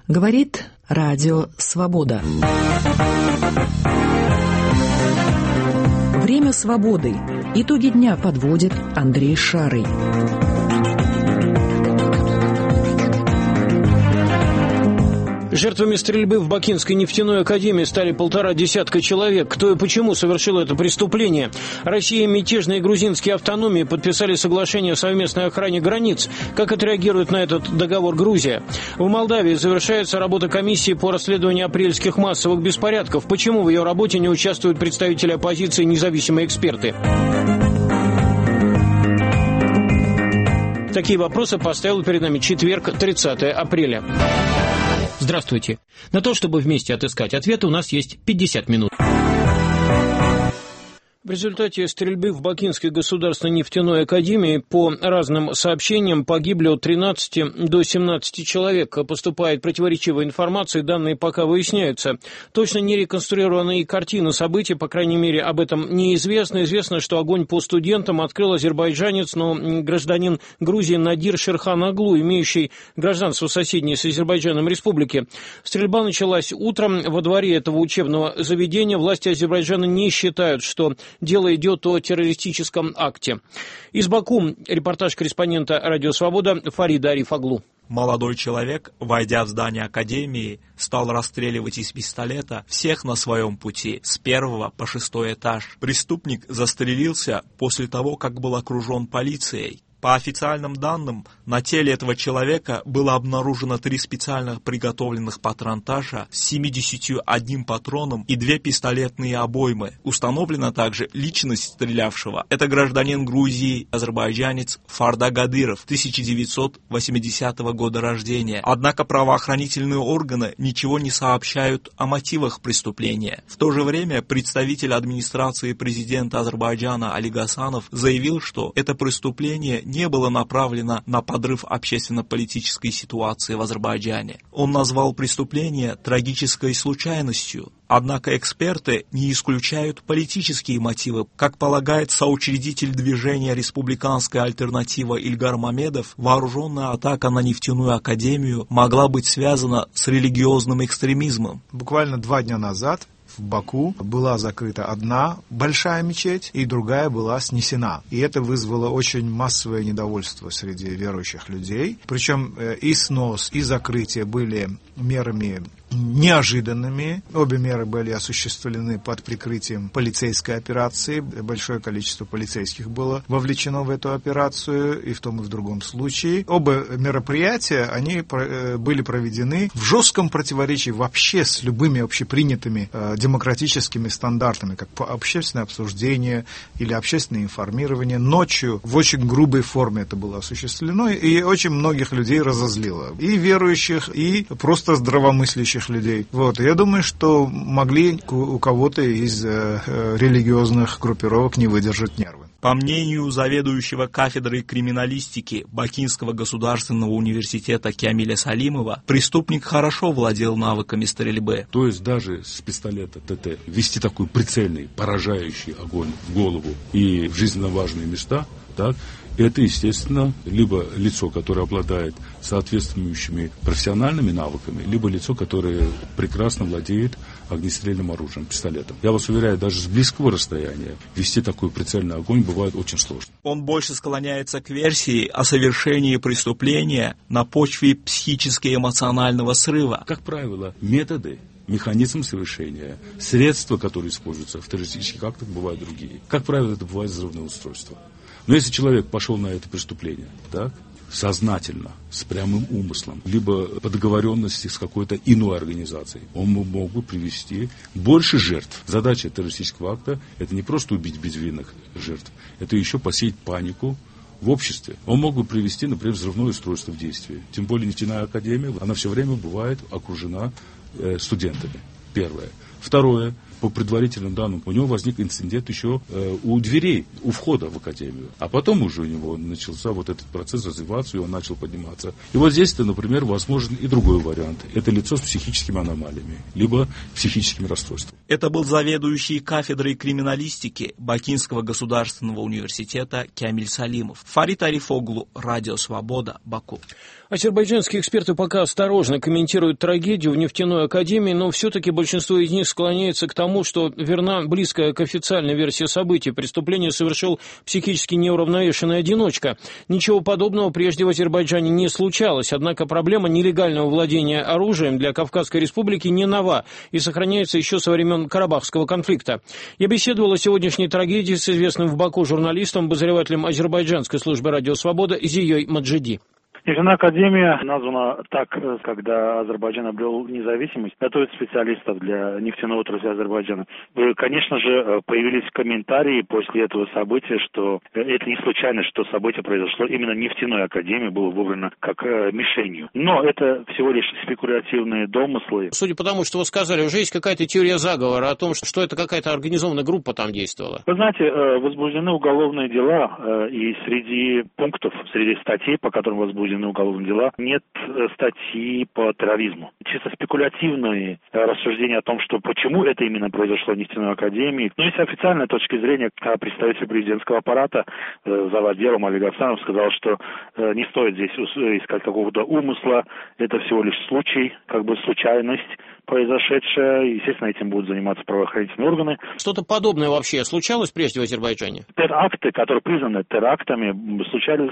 Говорит Радио Свобода. Время свободы. Итоги дня подводит Андрей Шарый. Жертвами стрельбы в Бакинской нефтяной академии стали 1,5 десятка человек. Кто и почему совершил это преступление? Россия и мятежные грузинские автономии подписали соглашение о совместной охране границ. Как отреагирует на этот договор Грузия? В Молдавии завершается работа комиссии по расследованию апрельских массовых беспорядков. Почему в ее работе не участвуют представители оппозиции и независимые эксперты? Такие вопросы поставил перед нами четверг, 30 апреля. Здравствуйте. На то, чтобы вместе отыскать ответы, у нас есть 50 минут. В результате стрельбы в Бакинской государственной нефтяной академии по разным сообщениям погибли от 13 до 17 человек. Поступает противоречивая информация, данные пока выясняются. Точно не реконструированные картины событий, по крайней мере, об этом неизвестно. Известно, что огонь по студентам открыл азербайджанец, но гражданин Грузии Надир Шерхан-Аглу, имеющий гражданство соседней с Азербайджаном республики. Стрельба началась утром во дворе этого учебного заведения. Власти Азербайджана не считают, что дело идет о террористическом акте. Из Баку репортаж корреспондента «Радио Свобода» Фарида Ариф-Аглу. Молодой человек, войдя в здание академии, стал расстреливать из пистолета всех на своем пути с 1 по 6 этаж. Преступник застрелился после того, как был окружен полицией. По официальным данным, на теле этого человека было обнаружено 3 специально приготовленных патронташа с 71 патроном и 2 пистолетные обоймы. Установлена также личность стрелявшего. Это гражданин Грузии, азербайджанец Фарда Гадыров, 1980 года рождения. Однако правоохранительные органы ничего не сообщают о мотивах преступления. В то же время представитель администрации президента Азербайджана Али Гасанов заявил, что это преступление не было направлено на подрыв общественно-политической ситуации в Азербайджане. Он назвал преступление трагической случайностью. Однако эксперты не исключают политические мотивы. Как полагает соучредитель движения «Республиканская альтернатива» Ильгар Мамедов, вооруженная атака на нефтяную академию могла быть связана с религиозным экстремизмом. Буквально 2 дня назад в Баку была закрыта одна большая мечеть, и другая была снесена. И это вызвало очень массовое недовольство среди верующих людей. Причем и снос, и закрытие были мерами неожиданными. Обе меры были осуществлены под прикрытием полицейской операции. Большое количество полицейских было вовлечено в эту операцию и в том, и в другом случае. Оба мероприятия, они были проведены в жестком противоречии вообще с любыми общепринятыми демократическими стандартами, как общественное обсуждение или общественное информирование. Ночью в очень грубой форме это было осуществлено, и очень многих людей разозлило. И верующих, и просто здравомыслящих людей. Я думаю, что могли у кого-то из религиозных группировок не выдержать нервы. По мнению заведующего кафедрой криминалистики Бакинского государственного университета Кямиля Салимова, преступник хорошо владел навыками стрельбы. То есть даже с пистолета ТТ вести такой прицельный, поражающий огонь в голову и в жизненно важные места, так, это, естественно, либо лицо, которое обладает соответствующими профессиональными навыками, либо лицо, которое прекрасно владеет огнестрельным оружием, пистолетом. Я вас уверяю, даже с близкого расстояния вести такой прицельный огонь бывает очень сложно. Он больше склоняется к версии о совершении преступления на почве психически-эмоционального срыва. Как правило, методы, механизм совершения, средства, которые используются в террористических актах, бывают другие. Как правило, это бывает взрывное устройство. Но если человек пошел на это преступление, так, сознательно, с прямым умыслом, либо по договоренности с какой-то иной организацией, он мог бы привести больше жертв. Задача террористического акта – это не просто убить безвинных жертв, это еще посеять панику в обществе. Он мог бы привести, например, взрывное устройство в действие. Тем более нефтяная академия, она все время бывает окружена студентами. Первое. Второе. по предварительным данным, у него возник инцидент еще у дверей, у входа в академию. А потом уже у него начался вот этот процесс развиваться, и он начал подниматься. И вот здесь-то, например, возможен и другой вариант. Это лицо с психическими аномалиями, либо психическими расстройствами. Это был заведующий кафедрой криминалистики Бакинского государственного университета Камиль Салимов. Фарид Арифоглу, Радио Свобода, Баку. Азербайджанские эксперты пока осторожно комментируют трагедию в нефтяной академии, но все-таки большинство из них склоняется к тому, что верна близкая к официальной версии событий. Преступление совершил психически неуравновешенный одиночка. Ничего подобного прежде в Азербайджане не случалось, однако проблема нелегального владения оружием для Кавказской республики не нова и сохраняется еще со времен Карабахского конфликта. Я беседовал о сегодняшней трагедии с известным в Баку журналистом, обозревателем азербайджанской службы «Радио Свобода» Зией Маджиди. Нефтяная академия названа так, когда Азербайджан обрел независимость, готовит специалистов для нефтяной отрасли Азербайджана. Конечно же, появились комментарии после этого события, что это не случайно, что событие произошло именно нефтяной академии, было выбрано как мишенью. Но это всего лишь спекулятивные домыслы. Судя по тому, что вы сказали, уже есть какая-то теория заговора о том, что это какая-то организованная группа там действовала? Вы знаете, возбуждены уголовные дела, и среди пунктов, среди статей, по которым возбуждены уголовные дела, нет статьи по терроризму. Чисто спекулятивные рассуждения о том, что почему это именно произошло в нефтяной академии. Но есть официальная точка зрения, представитель президентского аппарата заводил Олег Асанов сказал, что не стоит здесь искать какого-то умысла, это всего лишь случай, как бы случайность произошедшая. Естественно, этим будут заниматься правоохранительные органы. Что-то подобное вообще случалось прежде в Азербайджане? Теракты, которые признаны терактами, случались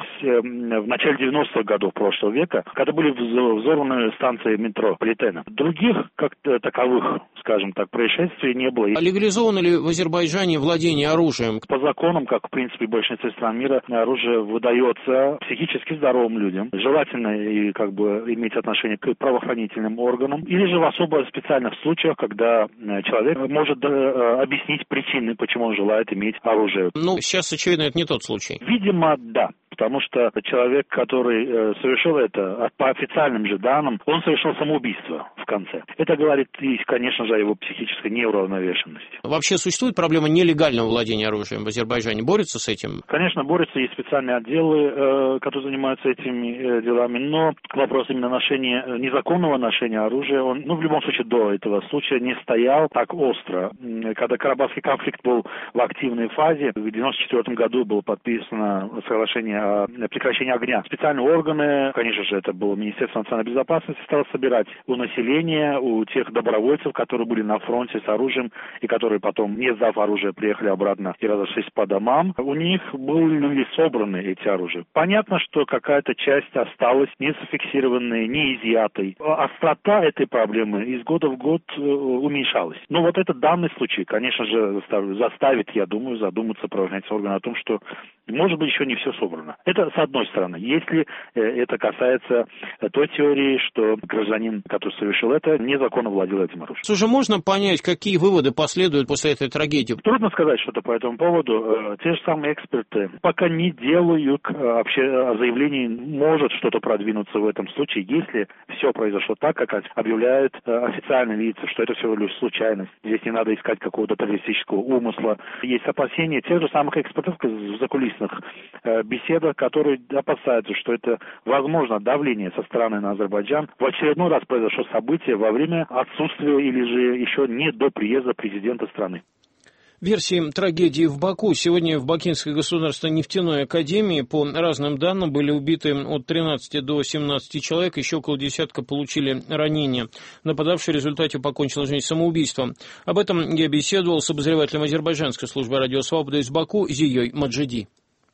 в начале 90-х годов прошлого века, когда были взорваны станции метрополитена. Других, как таковых, скажем так, происшествий не было. А легализовано ли в Азербайджане владение оружием? По законам, как в принципе в большинстве стран мира, оружие выдается психически здоровым людям. Желательно и как бы иметь отношение к правоохранительным органам. Или же в особо специальных случаях, когда человек может объяснить причины, почему он желает иметь оружие. Ну, сейчас, очевидно, это не тот случай. Видимо, да. Потому что человек, который совершил это, по официальным же данным, он совершил самоубийство в конце. Это говорит, конечно же, о его психической неуравновешенности. Вообще существует проблема нелегального владения оружием в Азербайджане? Борются с этим? Конечно, борются. Есть специальные отделы, которые занимаются этими делами. Но вопрос именно незаконного ношения оружия, он, в любом случае, до этого случая не стоял так остро. Когда Карабахский конфликт был в активной фазе, в 1994 году было подписано соглашение о прекращении огня. Специальные органы, конечно же, это было Министерство национальной безопасности, стало собирать у населения, у тех добровольцев, которые были на фронте с оружием и которые потом, не сдав оружие, приехали обратно и разошлись по домам. У них были собраны эти оружия. Понятно, что какая-то часть осталась не зафиксированной, не изъятой. Острота этой проблемы из года в год уменьшалась. Но вот этот данный случай, конечно же, заставит, я думаю, задуматься правоохранительные органы о том, что, может быть, еще не все собрано. Это с одной стороны. Если это касается той теории, что гражданин, который совершил это, незаконно владел этим оружием. Уже можно понять, какие выводы последуют после этой трагедии? Трудно сказать что-то по этому поводу. Те же самые эксперты пока не делают заявлений, может что-то продвинуться в этом случае, если все произошло так, как объявляют официальные лица, что это всего лишь случайность. Здесь не надо искать какого-то террористического умысла. Есть опасения тех же самых экспертов в закулисных беседах, которые опасаются, что это, возможно, давление со стороны на Азербайджан. В очередной раз произошло событие во время отсутствия или же еще не до приезда президента страны. Версии трагедии в Баку. Сегодня в Бакинской государственной нефтяной академии, по разным данным, были убиты от 13 до 17 человек, еще около десятка получили ранения. Нападавший в результате покончил жизнь самоубийством. Об этом я беседовал с обозревателем азербайджанской службы «Радио Свобода» из Баку Зией Маджиди.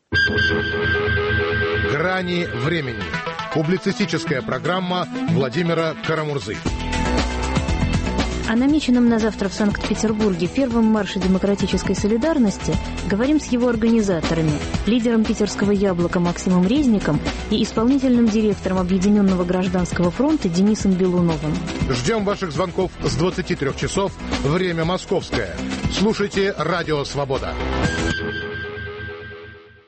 «Грани времени». Публицистическая программа Владимира Карамурзы. О намеченном на завтра в Санкт-Петербурге первом марше демократической солидарности говорим с его организаторами, лидером питерского «Яблока» Максимом Резником и исполнительным директором Объединенного гражданского фронта Денисом Белуновым. Ждем ваших звонков с 23 часов, время московское. Слушайте «Радио Свобода».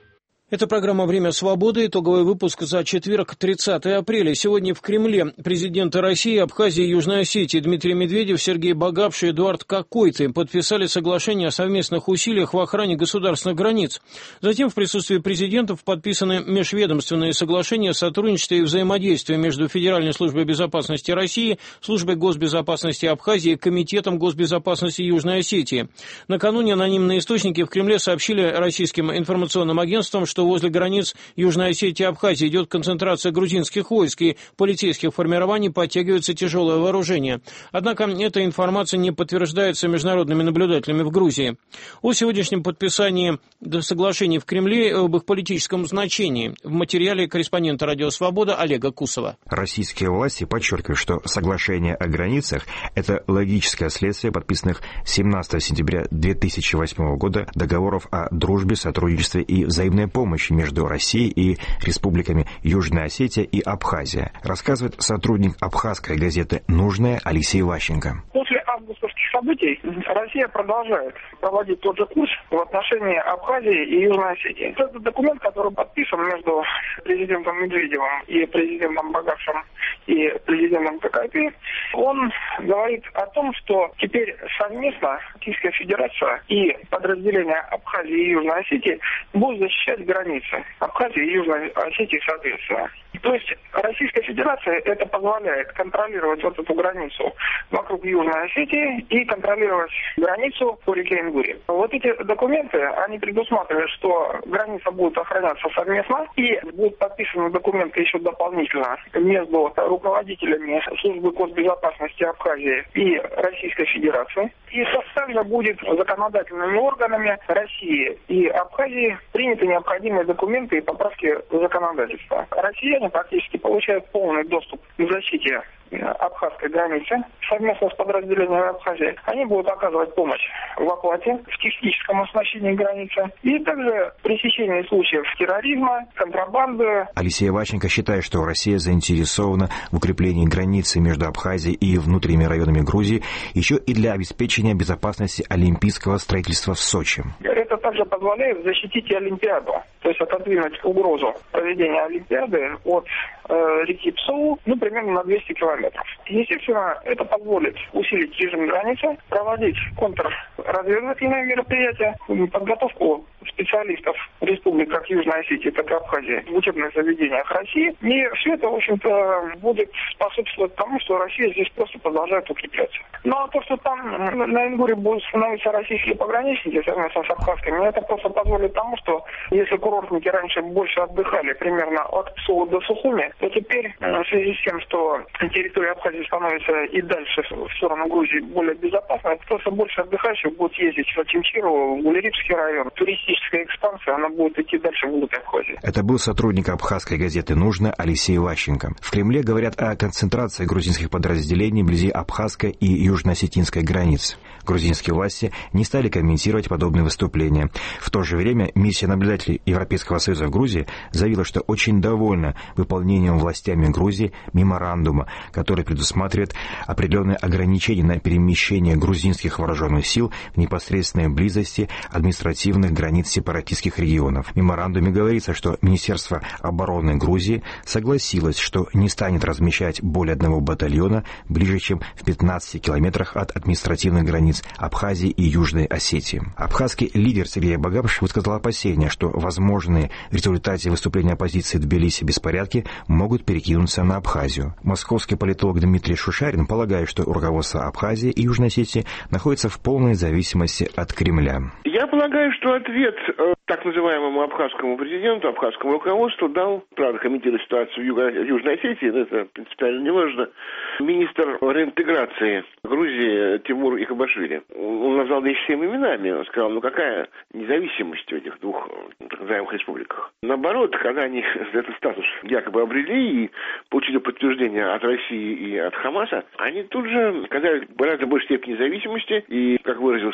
Это программа «Время свободы», итоговый выпуск за четверг, 30 апреля. Сегодня в Кремле президенты России, Абхазии и Южной Осетии Дмитрий Медведев, Сергей Багапши и Эдуард Какойты подписали соглашение о совместных усилиях в охране государственных границ. Затем в присутствии президентов подписаны межведомственные соглашения о сотрудничестве и взаимодействии между Федеральной службой безопасности России, Службой госбезопасности Абхазии и Комитетом госбезопасности Южной Осетии. Накануне анонимные источники в Кремле сообщили российским информационным агентствам, что возле границ Южной Осетии и Абхазии идет концентрация грузинских войск и полицейских формирований, подтягивается тяжелое вооружение. Однако эта информация не подтверждается международными наблюдателями в Грузии. О сегодняшнем подписании соглашений в Кремле и об их политическом значении в материале корреспондента «Радио Свобода» Олега Кусова. Российские власти подчеркивают, что соглашение о границах – это логическое следствие подписанных 17 сентября 2008 года договоров о дружбе, сотрудничестве и взаимной помощи между Россией и республиками Южная Осетия и Абхазия, рассказывает сотрудник абхазской газеты «Нужное» Алексей Ващенко. После августовских событий Россия продолжает проводить тот же курс в отношении Абхазии и Южной Осетии. Это документ, который подписан между президентом Медведевым и президентом Багапшем и президентом Какойты. Он говорит о том, что теперь совместно Российская Федерация и подразделения Абхазии и Южной Осетии будут защищать границы Абхазии и Южной Осетии соответственно. То есть Российская Федерация это позволяет контролировать вот эту границу вокруг Южной Осетии и контролировать границу по реке Ингуре. Вот эти документы, они предусматривают, что граница будет охраняться совместно и будут подписаны документы еще дополнительно между руководителями службы госбезопасности Абхазии и Российской Федерации. И также будет законодательными органами России и Абхазии приняты необходимые документы и поправки в законодательство. Россияне практически получают полный доступ к защите абхазской границы совместно с подразделениями Абхазии. Они будут оказывать помощь в оплате, в техническом оснащении границы и также пресечении случаев терроризма, контрабанды. Алексей Ващенко считает, что Россия заинтересована в укреплении границы между Абхазией и внутренними районами Грузии еще и для обеспечения безопасности олимпийского строительства в Сочи. Это также позволяет защитить и Олимпиаду, то есть отодвинуть угрозу проведения Олимпиады от реки Псоу, примерно на 200 километров. Естественно, это позволит усилить режим границы, проводить контрразведывательные мероприятия, подготовку специалистов республик как Южной Осетии, так и Абхазии в учебных заведениях России. И все это, в общем-то, будет способствовать тому, что Россия здесь просто продолжает укрепляться. Ну а то, что там на Ингуре будут становиться российские пограничники совместно с абхазскими, это просто позволит тому, что если курортники раньше больше отдыхали примерно от Псоу до Сухуми, то теперь в связи с тем, что территория Абхазии становится и дальше в сторону Грузии более безопасной, просто больше отдыхающих будут ездить в Ачимчиру, в Гулерипский район. Туристическая экспансия, она будет идти дальше вглубь Абхазии. Это был сотрудник абхазской газеты «Нужно» Алексей Ващенко. В Кремле говорят о концентрации грузинских подразделений вблизи абхазской и южно-осетинской границ. Грузинские власти не стали комментировать подобные выступления. В то же время миссия наблюдателей Европейского Союза в Грузии заявила, что очень довольна выполнением властями Грузии меморандума, который предусматривает определенные ограничения на перемещение грузинских вооруженных сил в непосредственной близости административных границ сепаратистских регионов. В меморандуме говорится, что Министерство обороны Грузии согласилось, что не станет размещать более одного батальона ближе, чем в 15 километрах от административных границ Абхазии и Южной Осетии. Абхазский лидер Сергей Багапши высказал опасения, что возможные в результате выступления оппозиции в Тбилиси беспорядки могут перекинуться на Абхазию. Московский политолог Дмитрий Шушарин полагает, что руководство Абхазии и Южной Осетии находится в полной зависимости от Кремля. Я полагаю, что ответ так называемому абхазскому президенту, абхазскому руководству дал, правда, комментировать ситуацию в Южной Осетии, это принципиально не важно, министр реинтеграции Грузии Тимур Икабашвили. Он назвал вещи всеми именами, он сказал, какая независимость в этих двух так называемых республиках. Наоборот, когда они этот статус якобы обрели и получили подтверждение от России и от Хамаса, они тут же оказали гораздо большей степени зависимости и, как выразился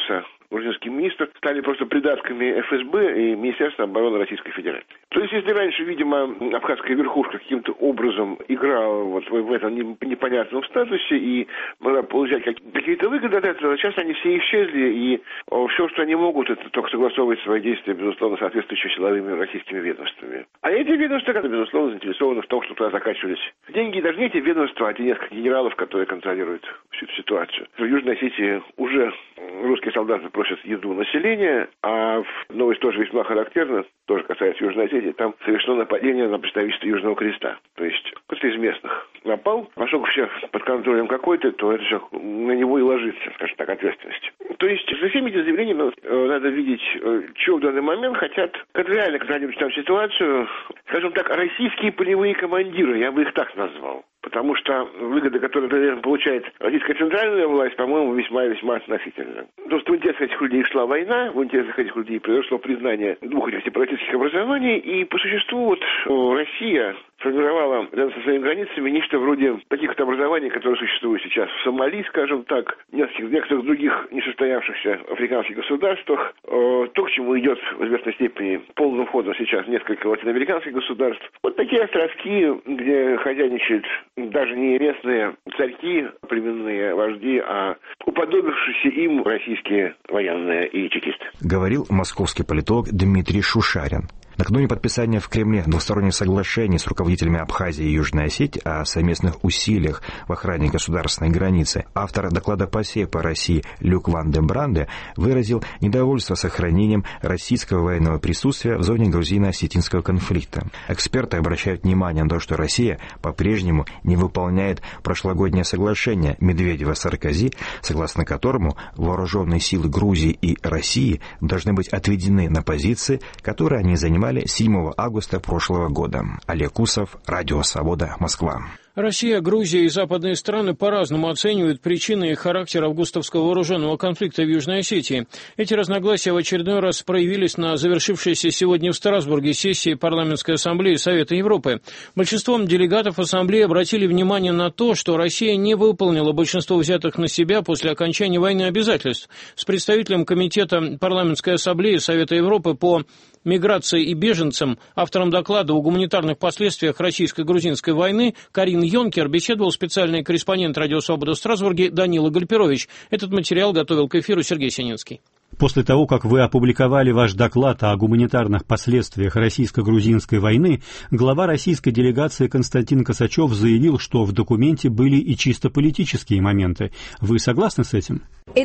грузинский министр, стали просто придатками ФСБ и Министерства обороны Российской Федерации. То есть, если раньше, видимо, абхазская верхушка каким-то образом играла вот в этом непонятном статусе и могла получать какие-то выгоды от этого, сейчас они все исчезли, и все, что они могут, это только согласовывать свои действия, безусловно, соответствующими силовыми российскими ведомствами. А эти ведомства, безусловно, заинтересованы в том, что туда закачивались деньги, даже не эти ведомства, а те несколько генералов, которые контролируют всю эту ситуацию. В Южной Осетии уже русские солдаты просят еду населения, а новость тоже весьма характерна, тоже касается Южной Осетии, там совершено нападение на представительство Южного Креста. То есть кто-то из местных напал, поскольку все под контролем какой-то, то это все на него и ложится, скажем так, ответственность. То есть за всеми этими заявлениями надо видеть, что в данный момент хотят, как реально контролируют там ситуацию, скажем так, российские полевые командиры, я бы их так назвал. Потому что выгоды, которые, наверное, получает российская центральная власть, по-моему, весьма-весьма относительно. То есть в интересах этих людей шла война, в интересах этих людей произошло признание двух этих сепаратистских образований, и по существу вот Россия формировала рядом со своими границами нечто вроде таких вот образований, которые существуют сейчас в Сомали, скажем так, в некоторых других несостоявшихся африканских государствах. То, к чему идет в известной степени полным ходом сейчас несколько латиноамериканских государств. Вот такие островки, где хозяйничают даже не местные царьки, племенные вожди, а уподобившиеся им российские военные и чекисты. Говорил московский политолог Дмитрий Шушарин. Накануне подписания в Кремле двусторонних соглашений с руководителями Абхазии и Южной Осетии о совместных усилиях в охране государственной границы, автор доклада ПАСЕ по России Люк Ван де Бранде выразил недовольство сохранением российского военного присутствия в зоне грузино-осетинского конфликта. Эксперты обращают внимание на то, что Россия по-прежнему не выполняет прошлогоднее соглашение Медведева-Саркози, согласно которому вооруженные силы Грузии и России должны быть отведены на позиции, которые они занимали 7 августа прошлого года. Олег Усов, Радио Свобода, Москва. Россия, Грузия и западные страны по-разному оценивают причины и характер августовского вооруженного конфликта в Южной Осетии. Эти разногласия в очередной раз проявились на завершившейся сегодня в Страсбурге сессии Парламентской ассамблеи Совета Европы. Большинством делегатов ассамблеи обратили внимание на то, что Россия не выполнила большинство взятых на себя после окончания войны обязательств. С представителем Комитета Парламентской ассамблеи Совета Европы по миграции и беженцам, автором доклада о гуманитарных последствиях российско-грузинской войны Карин Йонкер беседовал специальный корреспондент «Радио Свобода» в Страсбурге Данила Гальперович. Этот материал готовил к эфиру Сергей Сининский. После того, как вы опубликовали ваш доклад о гуманитарных последствиях российско-грузинской войны, глава российской делегации Константин Косачев заявил, что в документе были и чисто политические моменты. Вы согласны с этим?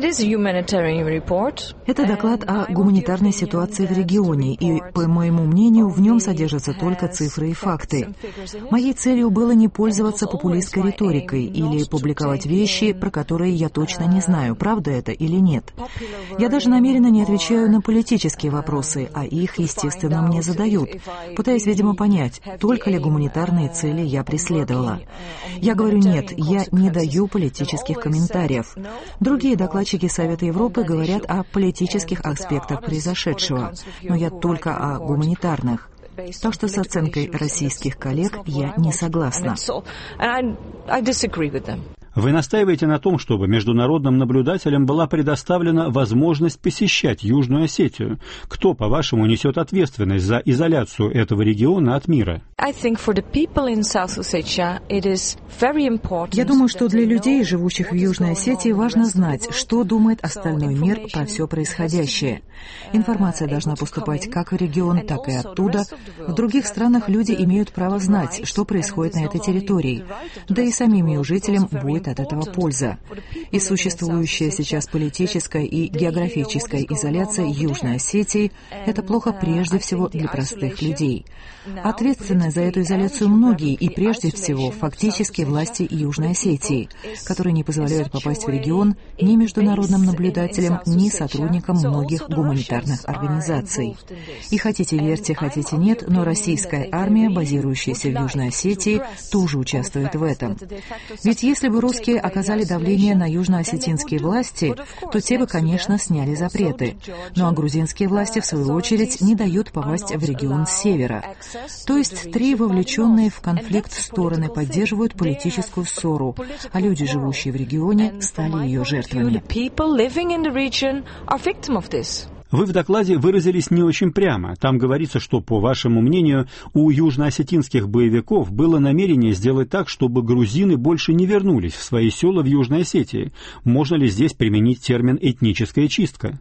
Это доклад о гуманитарной ситуации в регионе, и, по моему мнению, в нем содержатся только цифры и факты. Моей целью было не пользоваться популистской риторикой или публиковать вещи, про которые я точно не знаю, правда это или нет. Я даже намеренно не отвечаю на политические вопросы, а их, естественно, мне задают, пытаясь, видимо, понять, только ли гуманитарные цели я преследовала. Я говорю нет, я не даю политических комментариев. Другие докладчики Совета Европы говорят о политических аспектах произошедшего, но я только о гуманитарных. Так что с оценкой российских коллег я не согласна. Вы настаиваете на том, чтобы международным наблюдателям была предоставлена возможность посещать Южную Осетию. Кто, по-вашему, несет ответственность за изоляцию этого региона от мира? Я думаю, что для людей, живущих в Южной Осетии, важно знать, что думает остальной мир про все происходящее. Информация должна поступать как в регион, так и оттуда. В других странах люди имеют право знать, что происходит на этой территории. Да и самим ее жителям будет от этого польза. И существующая сейчас политическая и географическая изоляция Южной Осетии – это плохо прежде всего для простых людей. Ответственны за эту изоляцию многие, и прежде всего фактически власти Южной Осетии, которые не позволяют попасть в регион ни международным наблюдателям, ни сотрудникам многих гуманитарных организаций. И хотите верьте, хотите нет, но российская армия, базирующаяся в Южной Осетии, тоже участвует в этом. Ведь если бы русские оказали давление на южноосетинские власти, то те бы, конечно, сняли запреты. Ну а грузинские власти, в свою очередь, не дают попасть в регион севера. То есть 3 вовлеченные в конфликт стороны поддерживают политическую ссору, а люди, живущие в регионе, стали ее жертвами. Вы в докладе выразились не очень прямо. Там говорится, что, по вашему мнению, у южноосетинских боевиков было намерение сделать так, чтобы грузины больше не вернулись в свои села в Южной Осетии. Можно ли здесь применить термин «этническая чистка»?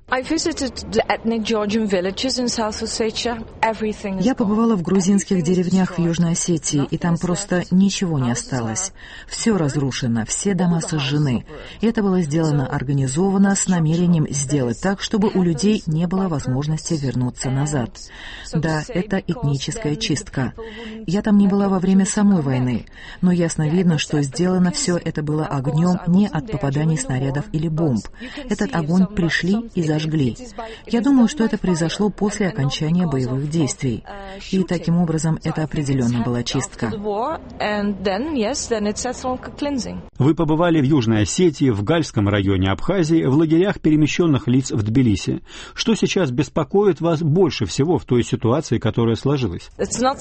Я побывала в грузинских деревнях в Южной Осетии, и там просто ничего не осталось. Все разрушено, все дома сожжены. И это было сделано организованно с намерением сделать так, чтобы у людей не было возможности вернуться назад. Да, это этническая чистка. Я там не была во время самой войны, но ясно видно, что сделано все это было огнем не от попаданий снарядов или бомб. Этот огонь пришли и зажгли. Я думаю, что это произошло после окончания боевых действий. И таким образом это определенно была чистка. Вы побывали в Южной Осетии, в Гальском районе Абхазии, в лагерях перемещенных лиц в Тбилиси. Что сейчас беспокоит вас больше всего в той ситуации, которая сложилась? Это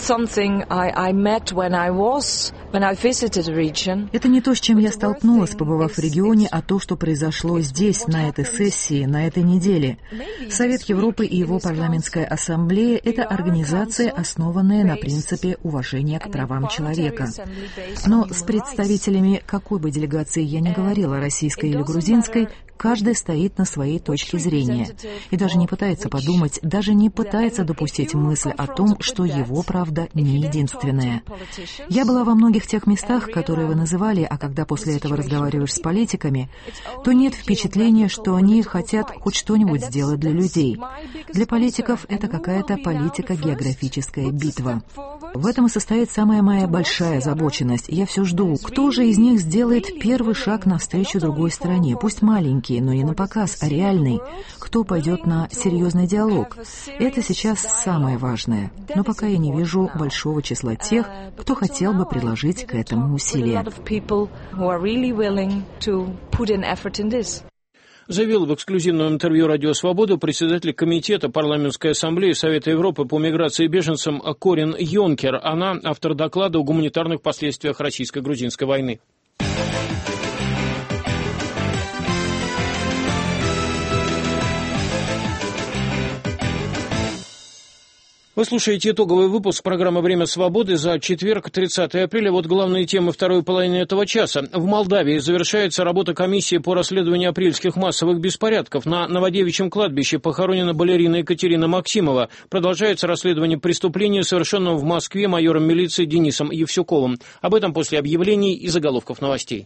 не то, с чем я столкнулась, побывав в регионе, а то, что произошло здесь, на этой сессии, на этой неделе. Совет Европы и его парламентская ассамблея – это организация, основанная на принципе уважения к правам человека. Но с представителями какой бы делегации я ни говорила, российской или грузинской, каждый стоит на своей точке зрения и даже не пытается подумать, даже не пытается допустить мысль о том, что его правда не единственная. Я была во многих тех местах, которые вы называли, а когда после этого разговариваешь с политиками, то нет впечатления, что они хотят хоть что-нибудь сделать для людей. Для политиков это какая-то политико-географическая битва. В этом и состоит самая моя большая озабоченность. Я все жду, кто же из них сделает первый шаг навстречу другой стороне, пусть маленький, но не на показ, а реальный. Кто пойдет на серьезный диалог? Это сейчас самое важное. Но пока я не вижу большого числа тех, кто хотел бы приложить к этому усилия. Заявил в эксклюзивном интервью «Радио Свобода» председатель комитета парламентской ассамблеи Совета Европы по миграции и беженцам Корин Йонкер. Она автор доклада о гуманитарных последствиях российско-грузинской войны. Вы слушаете итоговый выпуск программы «Время свободы» за четверг, 30 апреля. Вот главные темы второй половины этого часа. В Молдавии завершается работа комиссии по расследованию апрельских массовых беспорядков. На Новодевичьем кладбище похоронена балерина Екатерина Максимова. Продолжается расследование преступления, совершенного в Москве майором милиции Денисом Евсюковым. Об этом после объявлений и заголовков новостей.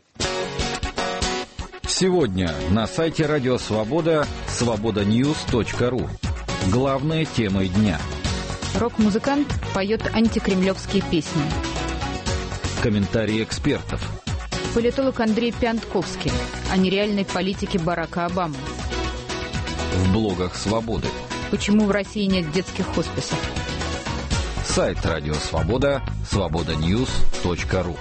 Сегодня на сайте «Радио Свобода» свободаньюс.ру. Главные темы дня. Рок-музыкант поет антикремлевские песни. Комментарии экспертов. Политолог Андрей Пиантковский о нереальной политике Барака Обамы. В блогах «Свободы». Почему в России нет детских хосписов? Сайт «Радио Свобода» свободаньюс.ру.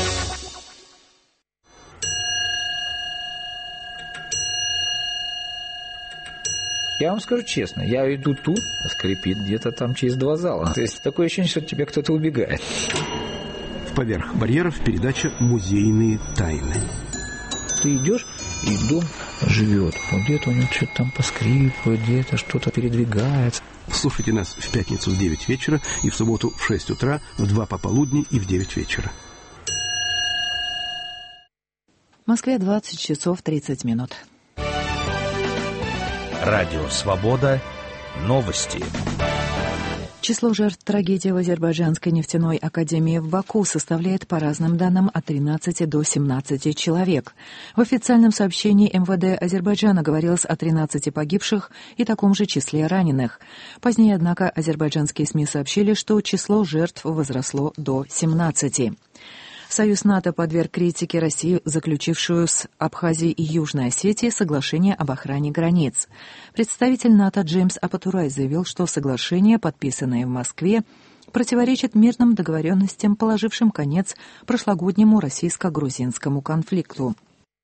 Я вам скажу честно, я иду тут, а скрипит где-то там через 2 зала. То есть такое ощущение, что от тебя кто-то убегает. Поверх барьеров передача «Музейные тайны». Ты идешь, и дом живет. Вот где-то у него что-то там поскрипывает, где-то что-то передвигается. Слушайте нас в пятницу в 9 вечера и в субботу в 6 утра, в 2 пополудни и в 9 вечера. В Москве 20 часов 30 минут. Радио «Свобода». Новости. Число жертв трагедии в Азербайджанской нефтяной академии в Баку составляет, по разным данным, от 13 до 17 человек. В официальном сообщении МВД Азербайджана говорилось о 13 погибших и таком же числе раненых. Позднее, однако, азербайджанские СМИ сообщили, что число жертв возросло до 17. Союз НАТО подверг критике Россию, заключившую с Абхазией и Южной Осетией соглашение об охране границ. Представитель НАТО Джеймс Апатурай заявил, что соглашение, подписанное в Москве, противоречит мирным договоренностям, положившим конец прошлогоднему российско-грузинскому конфликту.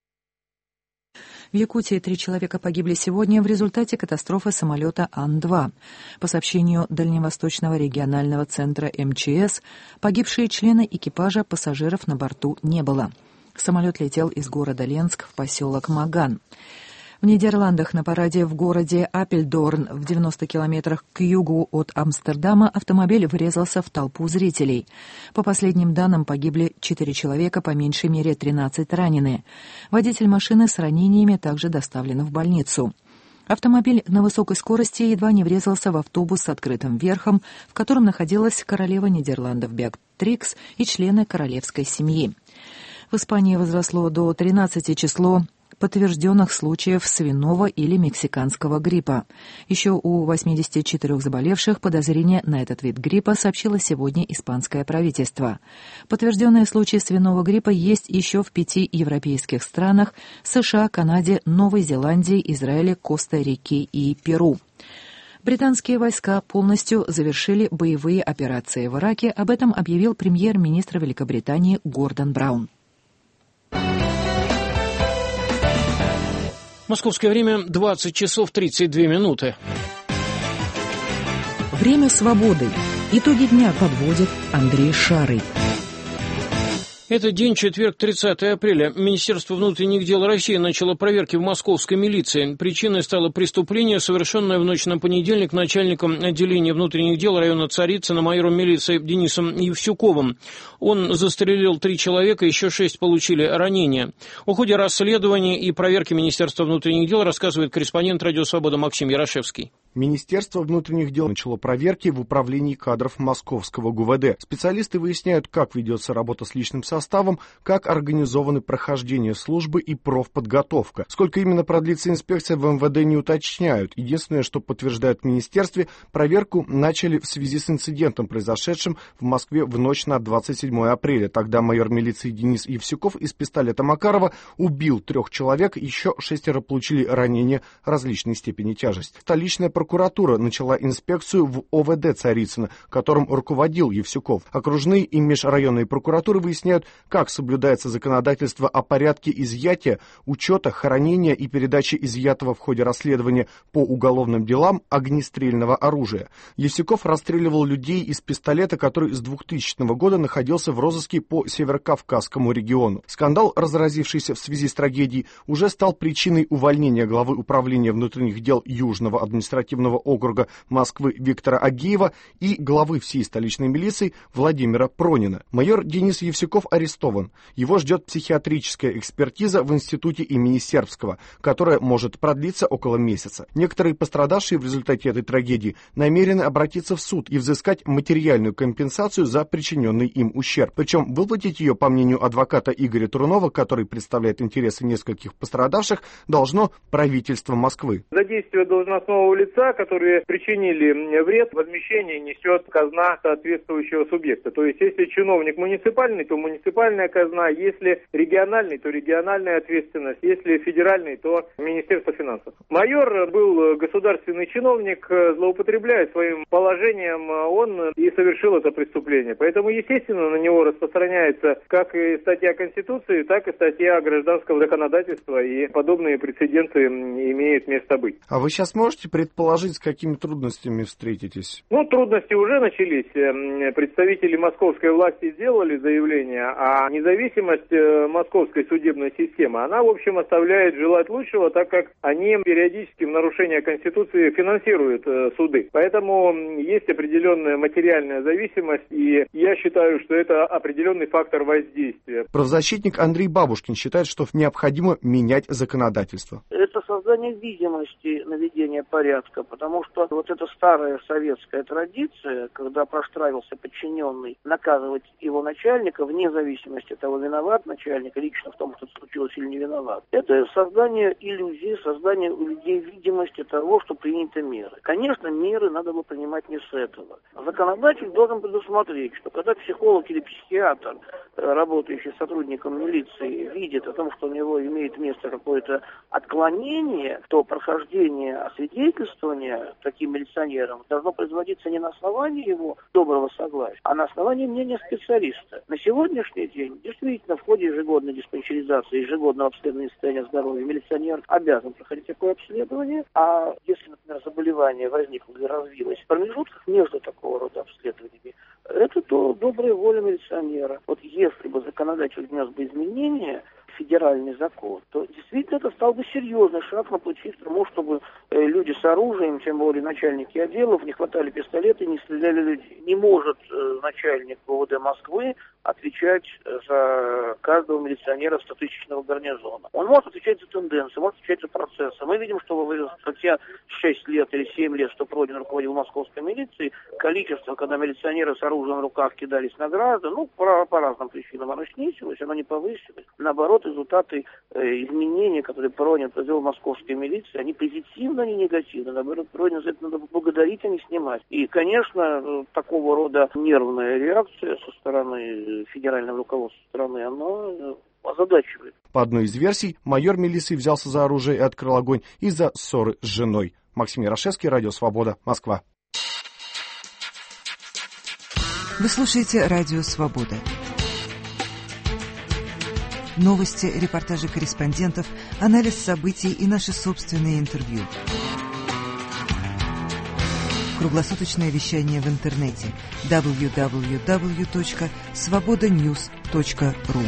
В Якутии 3 человека погибли сегодня в результате катастрофы самолета Ан-2. По сообщению Дальневосточного регионального центра МЧС, погибшие члены экипажа, пассажиров на борту не было. Самолет летел из города Ленск в поселок Маган. В Нидерландах на параде в городе Апельдорн в 90 километрах к югу от Амстердама автомобиль врезался в толпу зрителей. По последним данным, погибли 4 человека, по меньшей мере 13 ранены. Водитель машины с ранениями также доставлен в больницу. Автомобиль на высокой скорости едва не врезался в автобус с открытым верхом, в котором находилась королева Нидерландов Беатрикс и члены королевской семьи. В Испании возросло до 13 число подтвержденных случаев свиного или мексиканского гриппа. Еще у 84 заболевших подозрение на этот вид гриппа сообщило сегодня испанское правительство. Подтвержденные случаи свиного гриппа есть еще в 5 европейских странах – США, Канаде, Новой Зеландии, Израиле, Коста-Рике и Перу. Британские войска полностью завершили боевые операции в Ираке. Об этом объявил премьер-министр Великобритании Гордон Браун. Московское время 20 часов 32 минуты. Время свободы. Итоги дня подводит Андрей Шарый. Это день, четверг, 30 апреля. Министерство внутренних дел России начало проверки в московской милиции. Причиной стало преступление, совершенное в ночь на понедельник начальником отделения внутренних дел района Царицына майором милиции Денисом Евсюковым. Он застрелил 3 человека, еще 6 получили ранения. В ходе расследования и проверки Министерства внутренних дел рассказывает корреспондент «Радио Свобода» Максим Ярошевский. Министерство внутренних дел начало проверки в управлении кадров Московского ГУВД. Специалисты выясняют, как ведется работа с личным составом, как организованы прохождение службы и профподготовка. Сколько именно продлится инспекция, в МВД не уточняют. Единственное, что подтверждают в министерстве, проверку начали в связи с инцидентом, произошедшим в Москве в ночь на 27 апреля. Тогда майор милиции Денис Евсюков из пистолета Макарова убил 3 человек, еще 6 получили ранения различной степени тяжести. Столичная прокуратура начала инспекцию в ОВД Царицына, которым руководил Евсюков. Окружные и межрайонные прокуратуры выясняют, как соблюдается законодательство о порядке изъятия, учета, хранения и передачи изъятого в ходе расследования по уголовным делам огнестрельного оружия. Евсюков расстреливал людей из пистолета, который с 2000 года находился в розыске по Северокавказскому региону. Скандал, разразившийся в связи с трагедией, уже стал причиной увольнения главы управления внутренних дел Южного административного округа Москвы Виктора Агеева и главы всей столичной милиции Владимира Пронина. Майор Денис Евсюков арестован. Его ждет психиатрическая экспертиза в институте имени Сербского, которая может продлиться около месяца. Некоторые пострадавшие в результате этой трагедии намерены обратиться в суд и взыскать материальную компенсацию за причиненный им ущерб. Причем выплатить ее, по мнению адвоката Игоря Трунова, который представляет интересы нескольких пострадавших, должно правительство Москвы. За действие должностного лица, которые причинили вред, возмещение несет казна соответствующего субъекта. То есть, если чиновник муниципальный, то муниципальная казна, если региональный, то региональная ответственность, если федеральный, то Министерство финансов. Майор был государственный чиновник, злоупотребляя своим положением, он и совершил это преступление. Поэтому, естественно, на него распространяется как и статья Конституции, так и статья гражданского законодательства, и подобные прецеденты имеют место быть. А вы сейчас можете предположить, с какими трудностями встретитесь? Трудности уже начались. Представители московской власти сделали заявление, а независимость московской судебной системы, она, в общем, оставляет желать лучшего, так как они периодически в нарушение Конституции финансируют суды. Поэтому есть определенная материальная зависимость, и я считаю, что это определенный фактор воздействия. Правозащитник Андрей Бабушкин считает, что необходимо менять законодательство. Это создание видимости наведения порядка, потому что вот эта старая советская традиция, когда проштрафился подчиненный, наказывать его начальника вне зависимости от того, виноват начальник лично в том, что случилось или не виноват. Это создание иллюзии, создание у людей видимости того, что приняты меры. Конечно, меры надо было принимать не с этого. Законодатель должен предусмотреть, что когда психолог или психиатр, работающий сотрудником милиции, видит о том, что у него имеет место какое-то отклонение, то прохождение освидетельствования расследование таким милиционером должно производиться не на основании его доброго согласия, а на основании мнения специалиста. На сегодняшний день действительно в ходе ежегодной диспансеризации, ежегодного обследования состояния здоровья милиционер обязан проходить такое обследование, а если, например, заболевание возникло или развилось в промежутках между такого рода обследованиями, это то добрая воля милиционера. Вот если бы законодатель внес бы изменения в федеральный закон, то действительно это стал бы серьезный шаг на пути к тому, чтобы люди с оружием, тем более начальники отделов, не хватали пистолеты и не стреляли людей. Не может начальник ОВД Москвы отвечать за каждого милиционера 100-тысячного гарнизона. Он может отвечать за тенденции, может отвечать за процессы. Мы видим, что хотя 6 лет или 7 лет, что Продин руководил московской милицией, количество, когда милиционеры с оружием в руках кидались на граждан, по разным причинам оно снизилось, оно не повысилось. Наоборот, результаты изменений, которые Продин произвел в московской милиции, они позитивно, они негативно. Наоборот, Продин за это надо благодарить, а не снимать. И, конечно, такого рода нервная реакция со стороны федерального руководства страны, она озадачивает. По одной из версий, майор милиции взялся за оружие и открыл огонь из-за ссоры с женой. Максим Ярошевский, Радио Свобода, Москва. Вы слушаете Радио Свобода. Новости, репортажи корреспондентов, анализ событий и наши собственные интервью. Круглосуточное вещание в интернете www.svobodanews.ru.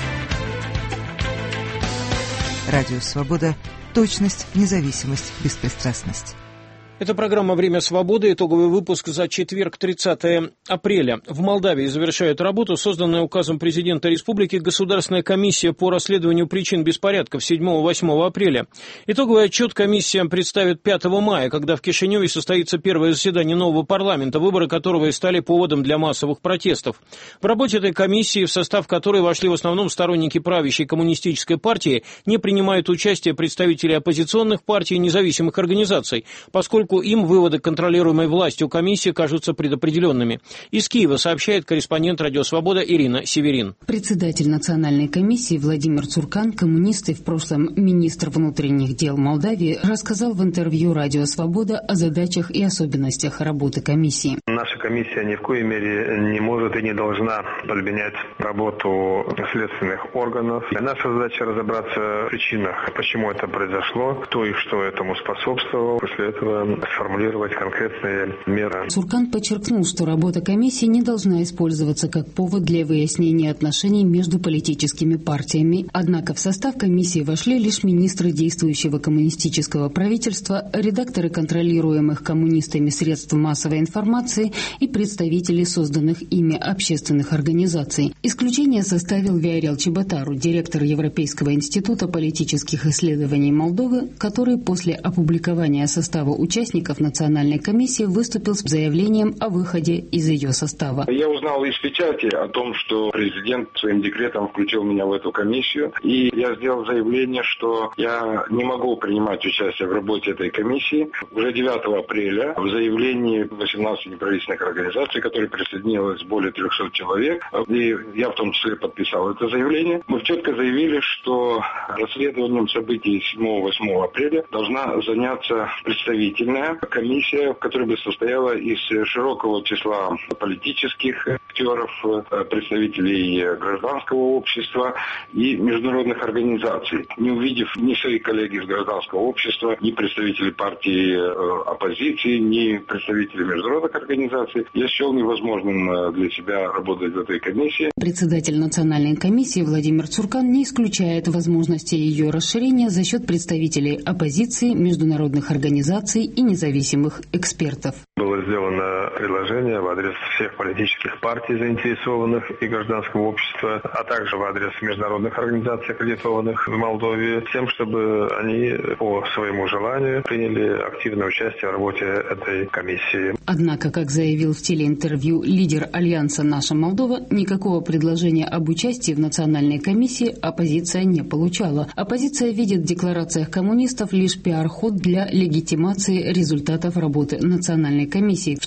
Радио Свобода. Точность, независимость, беспристрастность. Это программа «Время свободы», итоговый выпуск за четверг, 30 апреля. В Молдавии завершает работу созданная указом президента республики Государственная комиссия по расследованию причин беспорядков 7-8 апреля. Итоговый отчет комиссия представит 5 мая, когда в Кишиневе состоится первое заседание нового парламента, выборы которого и стали поводом для массовых протестов. В работе этой комиссии, в состав которой вошли в основном сторонники правящей коммунистической партии, не принимают участие представители оппозиционных партий и независимых организаций, поскольку им выводы контролируемой властью комиссии кажутся предопределенными. Из Киева сообщает корреспондент «Радио Свобода» Ирина Северин. Председатель Национальной комиссии Владимир Цуркан, коммунист и в прошлом министр внутренних дел Молдавии, рассказал в интервью «Радио Свобода» о задачах и особенностях работы комиссии. Наша комиссия ни в коей мере не может и не должна подменять работу следственных органов. Наша задача разобраться в причинах, почему это произошло, кто и что этому способствовал. После этого сформулировать конкретные меры. Цуркан подчеркнул, что работа комиссии не должна использоваться как повод для выяснения отношений между политическими партиями. Однако в состав комиссии вошли лишь министры действующего коммунистического правительства, редакторы контролируемых коммунистами средств массовой информации и представители созданных ими общественных организаций. Исключение составил Виарел Чеботару, директор Европейского института политических исследований Молдовы, который после опубликования состава участников Национальной комиссии выступил с заявлением о выходе из ее состава. Я узнал из печати о том, что президент своим декретом включил меня в эту комиссию, и я сделал заявление, что я не могу принимать участие в работе этой комиссии. Уже 9 апреля в заявлении 18 неправительственных организаций, которые присоединилось более 300 человек, и я в том числе подписал это заявление, мы четко заявили, что расследованием событий 7-8 апреля должна заняться представительная комиссия, которая бы состояла из широкого числа политических актеров, представителей гражданского общества и международных организаций. Не увидев ни своих коллег из гражданского общества, ни представителей партии оппозиции, ни представителей международных организаций, я счел невозможным для себя работать в этой комиссии. Председатель Национальной комиссии Владимир Цуркан не исключает возможности ее расширения за счет представителей оппозиции, международных организаций и независимых экспертов. Было сделано предложение в адрес всех политических партий, заинтересованных и гражданского общества, а также в адрес международных организаций, аккредитованных в Молдове, с тем, чтобы они по своему желанию приняли активное участие в работе этой комиссии. Однако, как заявил в телеинтервью лидер Альянса «Наша Молдова», никакого предложения об участии в Национальной комиссии оппозиция не получала. Оппозиция видит в декларациях коммунистов лишь пиар-ход для легитимации результатов работы Национальной комиссии. В частности,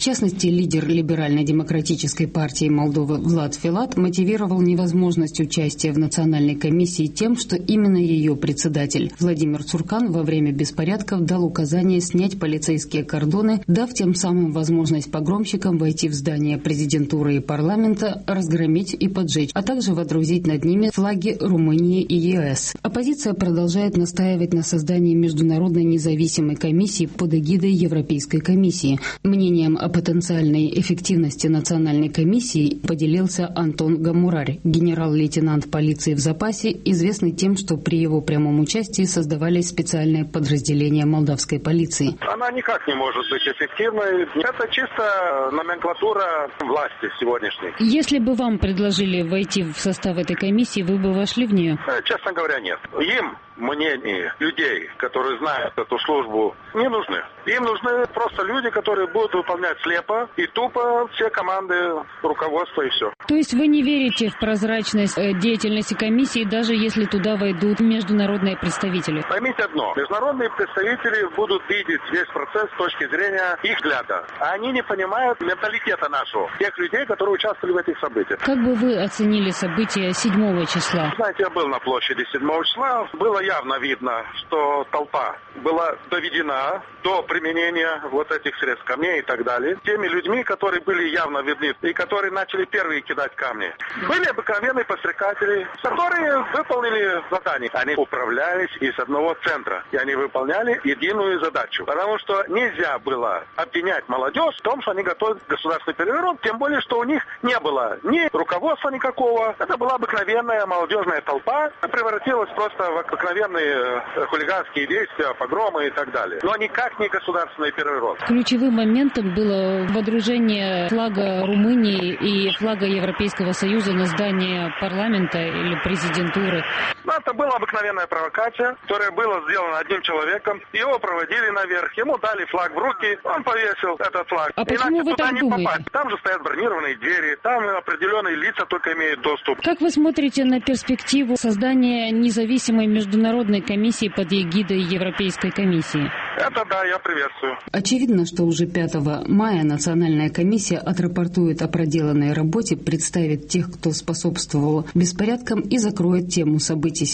частности, лидер Либерально-демократической партии Молдовы Влад Филат мотивировал невозможность участия в Национальной комиссии тем, что именно ее председатель Владимир Цуркан во время беспорядков дал указание снять полицейские кордоны, дав тем самым возможность погромщикам войти в здание президентуры и парламента, разгромить и поджечь, а также водрузить над ними флаги Румынии и ЕС. Оппозиция продолжает настаивать на создании международной независимой комиссии под эгидой Европейской комиссии. Мнением о потенциальной эффективности Национальной комиссии поделился Антон Гамурарь, генерал-лейтенант полиции в запасе, известный тем, что при его прямом участии создавались специальные подразделения молдавской полиции. Она никак не может быть эффективной. Это чисто номенклатура власти сегодняшней. Если бы вам предложили войти в состав этой комиссии, вы бы вошли в нее? Честно говоря, нет. Им мнение людей, которые знают эту службу, не нужны. Им нужны просто люди, которые будут выполнять слепо и тупо все команды руководства и все. То есть вы не верите в прозрачность деятельности комиссии, даже если туда войдут международные представители? Поймите одно. Международные представители будут видеть весь процесс с точки зрения их взгляда. А они не понимают менталитета нашего, тех людей, которые участвовали в этих событиях. Как бы вы оценили события 7 числа? Знаете, я был на площади 7 числа. Было явно видно, что толпа была доведена до применения вот этих средств, камней и так далее, теми людьми, которые были явно видны и которые начали первые кидать камни. Были обыкновенные подстрекатели, которые выполнили задание. Они управлялись из одного центра, и они выполняли единую задачу. Потому что нельзя было обвинять молодежь в том, что они готовят государственный переворот, тем более, что у них не было ни руководства никакого. Это была обыкновенная молодежная толпа, превратилась просто в обыкновенные хулиганские действия, погромы и так далее. Но никак не государственный переворот. Ключевым моментом было водружение флага Румынии и флага Европейского Союза на здание парламента или президентуры. Это была обыкновенная провокация, которая была сделана одним человеком. Его проводили наверх, ему дали флаг в руки, он повесил этот флаг. А почему вы так думаете? Попасть. Там же стоят бронированные двери, там определенные лица только имеют доступ. Как вы смотрите на перспективу создания независимой международной комиссии под эгидой Европейской комиссии? Это да, я приветствую. Очевидно, что уже 5 мая Национальная комиссия отрапортует о проделанной работе, представит тех, кто способствовал беспорядкам, и закроет тему событий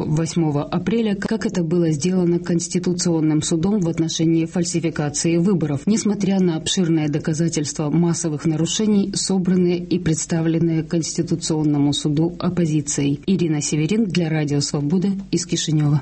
7-8 апреля, как это было сделано Конституционным судом в отношении фальсификации выборов, несмотря на обширные доказательства массовых нарушений, собранные и представленные Конституционному суду оппозицией. Ирина Северин для Радио Свобода из Кишинева.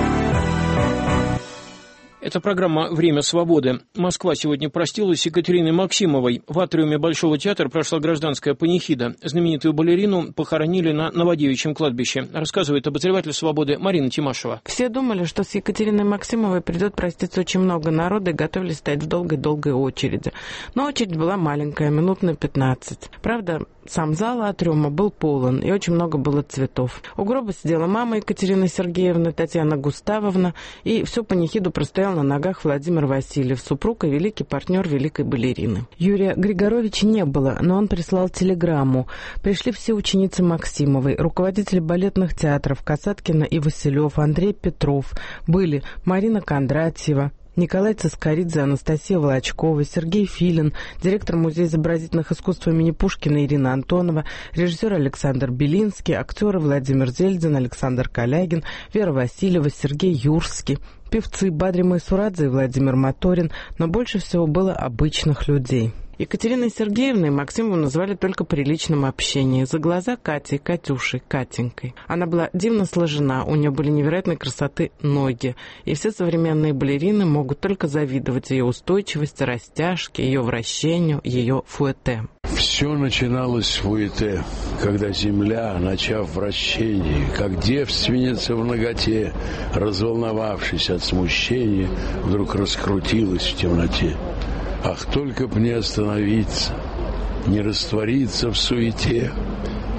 Это программа «Время свободы». Москва сегодня простилась с Екатериной Максимовой. В атриуме Большого театра прошла гражданская панихида. Знаменитую балерину похоронили на Новодевичьем кладбище. Рассказывает обозреватель «Свободы» Марина Тимашева. Все думали, что с Екатериной Максимовой придет проститься очень много народа и готовились стоять в долгой-долгой очереди. Но очередь была маленькая, минут на 15. Правда, сам зал атриума был полон, и очень много было цветов. У гроба сидела мама Екатерины Сергеевны, Татьяна Густавовна, и всю панихиду простоял на ногах Владимир Васильев, супруг и великий партнер великой балерины. Юрия Григоровича не было, но он прислал телеграмму. Пришли все ученицы Максимовой, руководители балетных театров Касаткина и Василев, Андрей Петров. Были Марина Кондратьева, Николай Цискоридзе, Анастасия Волочкова, Сергей Филин, директор Музея изобразительных искусств имени Пушкина Ирина Антонова, режиссер Александр Белинский, актеры Владимир Зельдин, Александр Калягин, Вера Васильева, Сергей Юрский, певцы Бадри Майсурадзе и Владимир Моторин, но больше всего было обычных людей. Екатериной Сергеевной Максимову называли только при личном общении. За глаза Катей, Катюшей, Катенькой. Она была дивно сложена, у нее были невероятной красоты ноги. И все современные балерины могут только завидовать ее устойчивости, растяжке, ее вращению, ее фуэте. Все начиналось с фуэте, когда земля, начав вращение, как девственница в наготе, разволновавшись от смущения, вдруг раскрутилась в темноте. Ах, только б не остановиться, не раствориться в суете.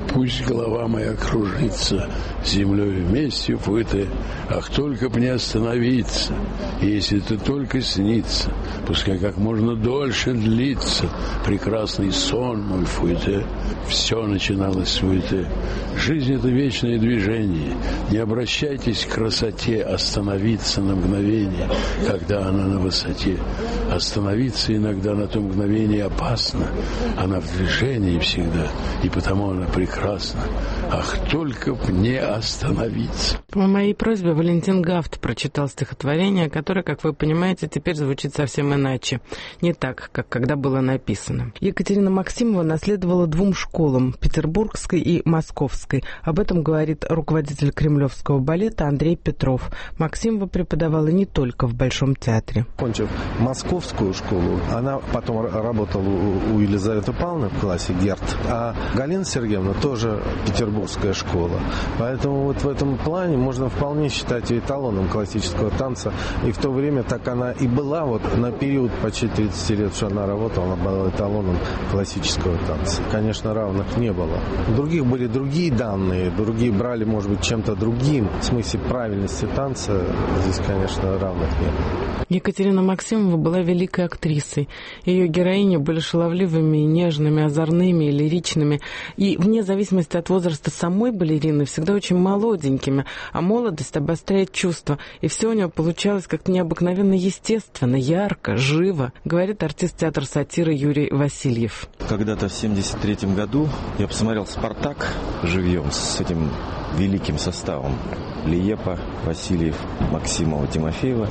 Пусть голова моя кружится, землей вместе фуйте, ах, только б не остановиться, и если это только снится, пускай как можно дольше длится прекрасный сон мой фуйте. Все начиналось с фуйте. Жизнь — это вечное движение. Не обращайтесь к красоте, остановиться на мгновение, когда она на высоте. Остановиться иногда на то мгновение опасно. Она в движении всегда, и потому она прекрасна. Ах, только б не остановиться. По моей просьбе Валентин Гафт прочитал стихотворение, которое, как вы понимаете, теперь звучит совсем иначе. Не так, как когда было написано. Екатерина Максимова наследовала 2 школам – петербургской и московской. Об этом говорит руководитель Кремлевского балета Андрей Петров. Максимова преподавала не только в Большом театре. Кончив московскую школу, она потом работала у Елизаветы Павловны в классе Герт, а Галина Сергеевна тоже петербургская школа. Поэтому вот в этом плане можно вполне считать ее эталоном классического танца. И в то время так она и была, вот на период почти 30 лет, что она работала, она была эталоном классического танца. Конечно, равных не было. У других были другие данные, другие брали, может быть, чем-то другим. В смысле правильности танца здесь, конечно, равных не было. Екатерина Максимова была великой актрисой. Ее героини были шаловливыми, нежными, озорными и лиричными. И вне зависимости от возраста самой балерины всегда очень молоденькими. А молодость обостряет чувства. И все у нее получалось как-то необыкновенно естественно, ярко, живо, говорит артист театра сатиры Юрий Васильев. Когда-то в 1973 году я посмотрел «Спартак» живьем с этим великим составом. Лиепа, Васильев, Максимова, Тимофеева.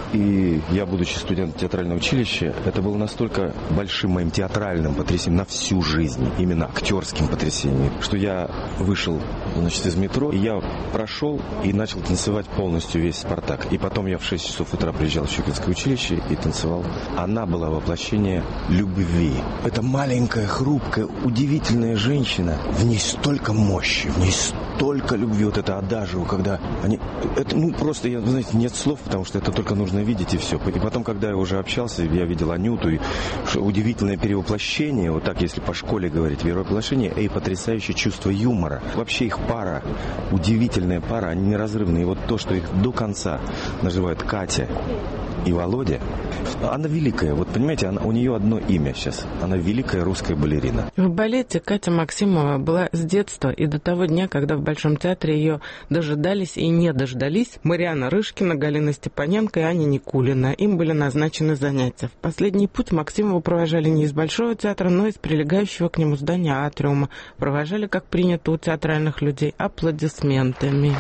И я, будучи студентом театрального училища, это было настолько большим моим театральным потрясением на всю жизнь, именно актерским потрясением, что я вышел, значит, из метро, и я прошел и начал танцевать полностью весь «Спартак». И потом я в 6 часов утра приезжал в Щукинское училище и танцевал. Она была воплощение любви. Это маленькая, хрупкая, удивительная женщина. В ней столько мощи, в ней столько любви. Вот это адажио, когда они... Это, просто, вы знаете, нет слов, потому что это только нужно видеть, и все. И потом, когда я уже общался, я видел Анюту, и удивительное перевоплощение, вот так, если по школе говорить, перевоплощение, и потрясающее чувство юмора. Вообще их пара, удивительная пара, они неразрывные. И вот то, что их до конца называют Катя и Володя, она великая. Вот понимаете, у нее одно имя сейчас. Она великая русская балерина. В балете Катя Максимова была с детства и до того дня, когда в Большом театре ее дожидались и не дождались Марианна Рышкина, Галина Степаненко и Аня Никулина. Им были назначены занятия. В последний путь Максимову провожали не из Большого театра, но из прилегающего к нему здания Атриума. Провожали, как принято у театральных людей, аплодисментами.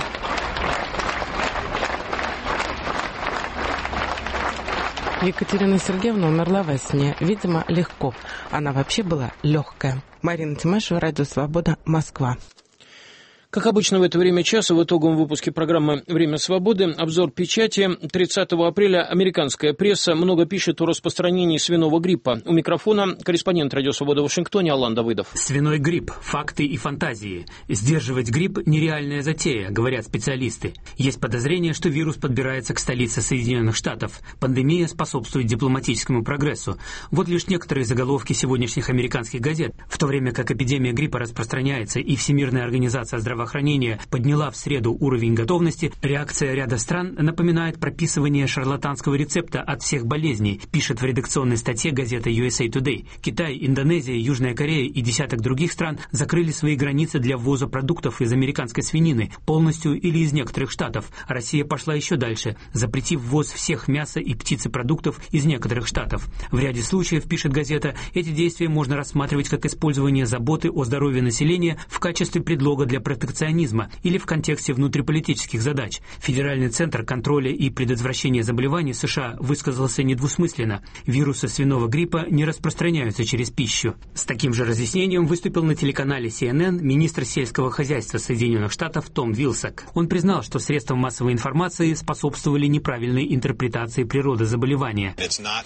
Екатерина Сергеевна умерла во сне, видимо, легко. Она вообще была легкая. Марина Тимашева, Радио Свобода, Москва. Как обычно в это время часа, в итоговом выпуске программы «Время свободы» обзор печати. 30 апреля американская пресса много пишет о распространении свиного гриппа. У микрофона корреспондент «Радио Свобода» в Вашингтоне Алан Давыдов. Свиной грипп. Факты и фантазии. Сдерживать грипп – нереальная затея, говорят специалисты. Есть подозрение, что вирус подбирается к столице Соединенных Штатов. Пандемия способствует дипломатическому прогрессу. Вот лишь некоторые заголовки сегодняшних американских газет. В то время как эпидемия гриппа распространяется и Всемирная организация здравоохранения подняла в среду уровень готовности, реакция ряда стран напоминает прописывание шарлатанского рецепта от всех болезней, пишет в редакционной статье газета USA Today. Китай, Индонезия, Южная Корея и десяток других стран закрыли свои границы для ввоза продуктов из американской свинины полностью или из некоторых штатов. Россия пошла еще дальше, запретив ввоз всех мяса и птицепродуктов из некоторых штатов. В ряде случаев, пишет газета, эти действия можно рассматривать как использование заботы о здоровье населения в качестве предлога для протекционизма или в контексте внутриполитических задач. Федеральный центр контроля и предотвращения заболеваний США высказался недвусмысленно. Вирусы свиного гриппа не распространяются через пищу. С таким же разъяснением выступил на телеканале CNN министр сельского хозяйства Соединенных Штатов Том Вилсак. Он признал, что средства массовой информации способствовали неправильной интерпретации природы заболевания.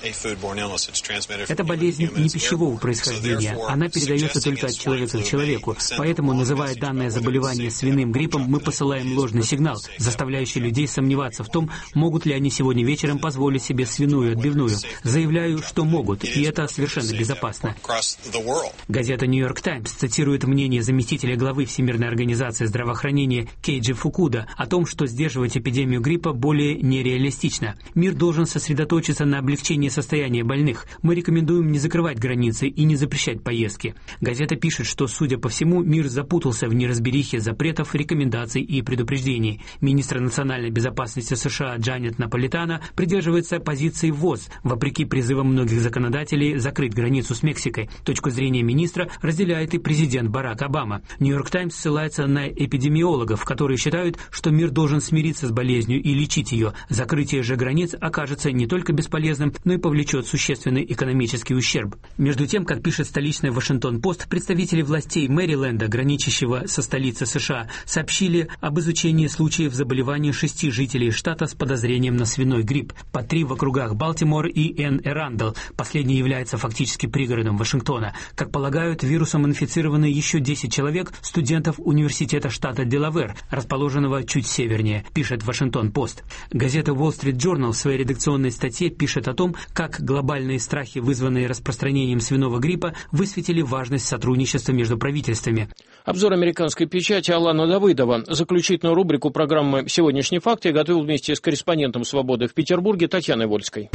Это болезнь не пищевого происхождения. Она передается только от человека к человеку. Поэтому, называя данное заболевание заболевания свиным гриппом, мы посылаем ложный сигнал, заставляющий людей сомневаться в том, могут ли они сегодня вечером позволить себе свиную отбивную. Заявляю, что могут, и это совершенно безопасно. Газета «Нью-Йорк Таймс» цитирует мнение заместителя главы Всемирной организации здравоохранения Кейджи Фукуда о том, что сдерживать эпидемию гриппа более нереалистично. Мир должен сосредоточиться на облегчении состояния больных. Мы рекомендуем не закрывать границы и не запрещать поездки. Газета пишет, что, судя по всему, мир запутался в неразберихе запретов, рекомендаций и предупреждений. Министр национальной безопасности США Джанет Наполитано придерживается позиции ВОЗ, вопреки призывам многих законодателей закрыть границу с Мексикой. Точку зрения министра разделяет и президент Барак Обама. «Нью-Йорк Таймс» ссылается на эпидемиологов, которые считают, что мир должен смириться с болезнью и лечить ее. Закрытие же границ окажется не только бесполезным, но и повлечет существенный экономический ущерб. Между тем, как пишет столичный «Вашингтон-Пост», представители властей Мэриленда, граничащего со столицей США, сообщили об изучении случаев заболевания 6 жителей штата с подозрением на свиной грипп, по 3 в округах Балтимор и Энн-Эрандл. Последний является фактически пригородом Вашингтона. Как полагают, вирусом инфицированы еще 10 человек, студентов университета штата Делавэр, расположенного чуть севернее, пишет «Вашингтон-Пост». Газета Wall Street Journal в своей редакционной статье пишет о том, как глобальные страхи, вызванные распространением свиного гриппа, высветили важность сотрудничества между правительствами. Обзор американской печати Алана Давыдова. Заключительную рубрику программы «Сегодняшний факт» я готовил вместе с корреспондентом «Свободы» в Петербурге Татьяной Вольской.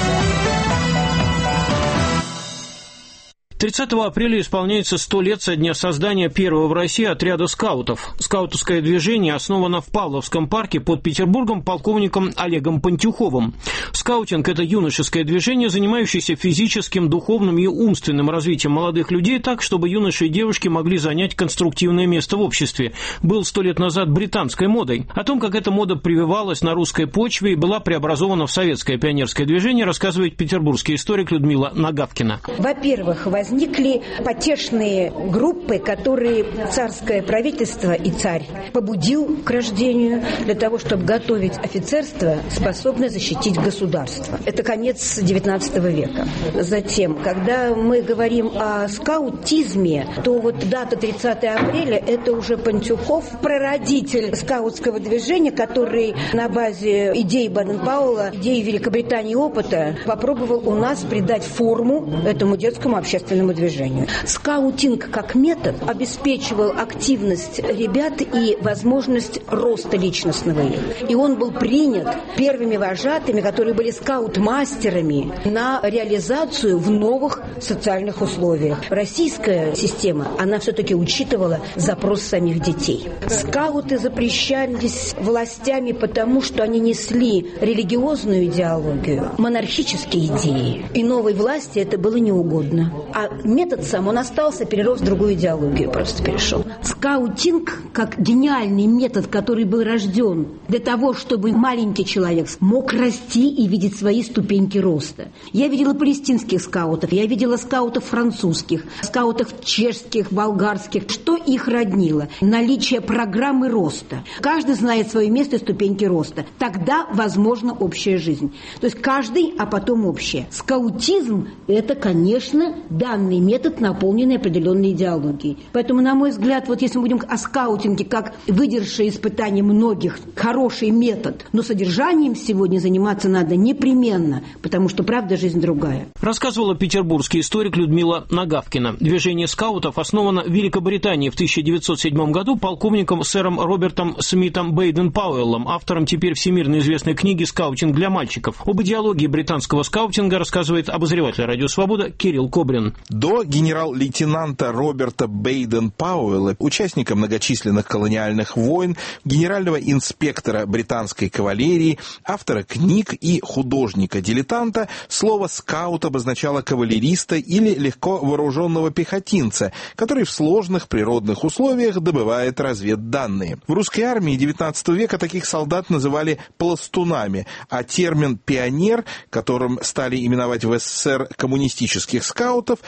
30 апреля исполняется 100 лет со дня создания первого в России отряда скаутов. Скаутовское движение основано в Павловском парке под Петербургом полковником Олегом Пантюховым. Скаутинг – это юношеское движение, занимающееся физическим, духовным и умственным развитием молодых людей так, чтобы юноши и девушки могли занять конструктивное место в обществе. Был 100 лет назад британской модой. О том, как эта мода прививалась на русской почве и была преобразована в советское пионерское движение, рассказывает петербургский историк Людмила Нагавкина. Во-первых, возникли потешные группы, которые царское правительство и царь побудил к рождению для того, чтобы готовить офицерство, способное защитить государство. Это конец XIX века. Затем, когда мы говорим о скаутизме, то вот дата 30 апреля – это уже Пантюхов, прародитель скаутского движения, который на базе идей Баден-Пауэлла, идей Великобритании и опыта попробовал у нас придать форму этому детскому общественному движению. Скаутинг как метод обеспечивал активность ребят и возможность роста личностного их. И он был принят первыми вожатыми, которые были скаут-мастерами на реализацию в новых социальных условиях. Российская система, она все-таки учитывала запрос самих детей. Скауты запрещались властями потому, что они несли религиозную идеологию, монархические идеи. И новой власти это было неугодно. А метод сам, он остался, перерос в другую идеологию, просто перешел. Скаутинг, как гениальный метод, который был рожден для того, чтобы маленький человек мог расти и видеть свои ступеньки роста. Я видела палестинских скаутов, я видела скаутов французских, скаутов чешских, болгарских. Что их роднило? Наличие программы роста. Каждый знает свое место и ступеньки роста. Тогда возможна общая жизнь. То есть каждый, а потом общее. Скаутизм – это, конечно, данный метод, наполненный определенной идеологией. Поэтому, на мой взгляд, вот если мы будем о скаутинге как выдержавшее испытание многих, хороший метод, но содержанием сегодня заниматься надо непременно, потому что, правда, жизнь другая. Рассказывала петербургский историк Людмила Нагавкина. Движение скаутов основано в Великобритании в 1907 году полковником сэром Робертом Смитом Бейден-Пауэллом, автором теперь всемирно известной книги «Скаутинг для мальчиков». Об идеологии британского скаутинга рассказывает обозреватель «Радио Свобода» Кирилл Кобрин. До генерал-лейтенанта Роберта Бейден-Пауэлла, участника многочисленных колониальных войн, генерального инспектора британской кавалерии, автора книг и художника-дилетанта, слово «скаут» обозначало кавалериста или легко вооруженного пехотинца, который в сложных природных условиях добывает разведданные. В русской армии XIX века таких солдат называли пластунами, а термин «пионер», которым стали именовать в СССР коммунистических скаутов,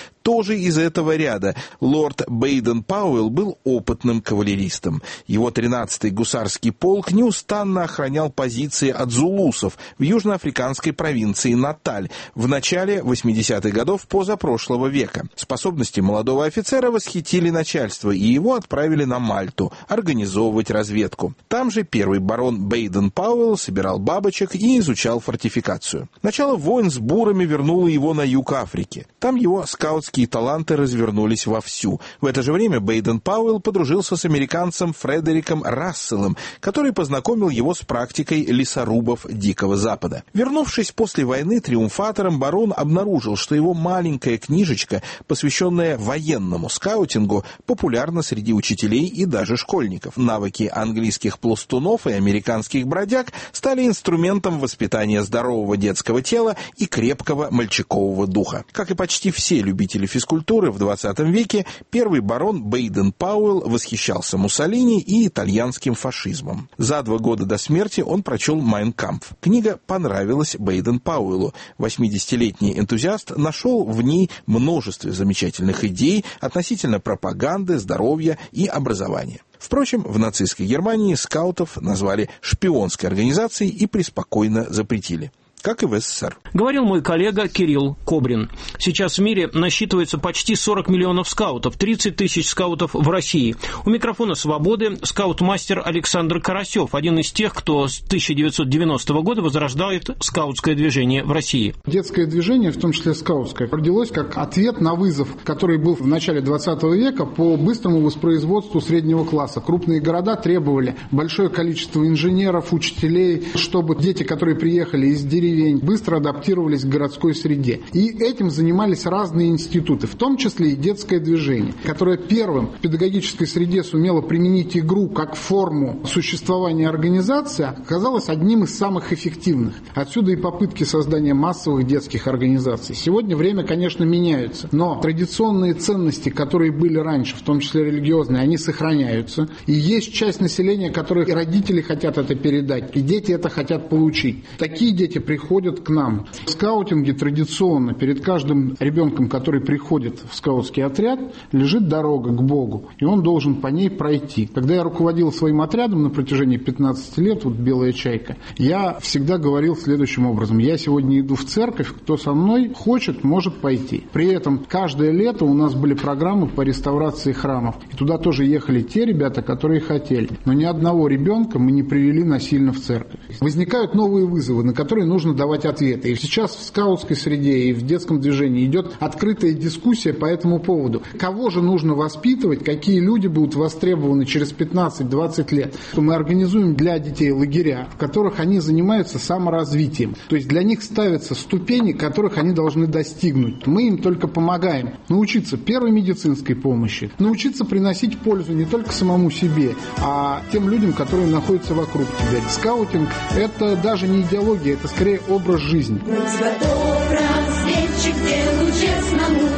тоже из этого ряда. Лорд Бейден-Пауэлл был опытным кавалеристом. Его 13-й гусарский полк неустанно охранял позиции от зулусов в южноафриканской провинции Наталь в начале 80-х годов позапрошлого века. Способности молодого офицера восхитили начальство, и его отправили на Мальту организовывать разведку. Там же первый барон Бейден-Пауэлл собирал бабочек и изучал фортификацию. Начало войн с бурами вернуло его на юг Африки. Там его скаутские таланты развернулись вовсю. В это же время Бейден-Пауэлл подружился с американцем Фредериком Расселом, который познакомил его с практикой лесорубов Дикого Запада. Вернувшись после войны триумфатором, барон обнаружил, что его маленькая книжечка, посвященная военному скаутингу, популярна среди учителей и даже школьников. Навыки английских пластунов и американских бродяг стали инструментом воспитания здорового детского тела и крепкого мальчикового духа. Как и почти все любители физкультуры в 20 веке, первый барон Бейден-Пауэлл восхищался Муссолини и итальянским фашизмом. За 2 года до смерти он прочел «Майн кампф». Книга понравилась Бейден-Пауэллу. 80-летний энтузиаст нашел в ней множество замечательных идей относительно пропаганды, здоровья и образования. Впрочем, в нацистской Германии скаутов назвали шпионской организацией и преспокойно запретили, как и в СССР. Говорил мой коллега Кирилл Кобрин. Сейчас в мире насчитывается почти 40 миллионов скаутов, 30 тысяч скаутов в России. У микрофона «Свободы» скаут-мастер Александр Карасев, один из тех, кто с 1990 года возрождает скаутское движение в России. Детское движение, в том числе скаутское, родилось как ответ на вызов, который был в начале 20 века по быстрому воспроизводству среднего класса. Крупные города требовали большое количество инженеров, учителей, чтобы дети, которые приехали из деревень, быстро адаптировались к городской среде. И этим занимались разные институты, в том числе и детское движение, которое первым в педагогической среде сумело применить игру как форму существования организации, оказалось одним из самых эффективных. Отсюда и попытки создания массовых детских организаций. Сегодня время, конечно, меняется, но традиционные ценности, которые были раньше, в том числе религиозные, они сохраняются. И есть часть населения, которой родители хотят это передать, и дети это хотят получить. Такие дети приходят к нам. В скаутинге традиционно перед каждым ребенком, который приходит в скаутский отряд, лежит дорога к Богу, и он должен по ней пройти. Когда я руководил своим отрядом на протяжении 15 лет, вот «Белая чайка», я всегда говорил следующим образом: я сегодня иду в церковь, кто со мной хочет, может пойти. При этом каждое лето у нас были программы по реставрации храмов, и туда тоже ехали те ребята, которые хотели. Но ни одного ребенка мы не привели насильно в церковь. Возникают новые вызовы, на которые нужно давать ответы. И сейчас в скаутской среде и в детском движении идет открытая дискуссия по этому поводу. Кого же нужно воспитывать, какие люди будут востребованы через 15-20 лет. Мы организуем для детей лагеря, в которых они занимаются саморазвитием. То есть для них ставятся ступени, которых они должны достигнуть. Мы им только помогаем научиться первой медицинской помощи, научиться приносить пользу не только самому себе, а тем людям, которые находятся вокруг тебя. Скаутинг – это даже не идеология, это скорее образ жизни. Будь готов, разведчик, делу честному.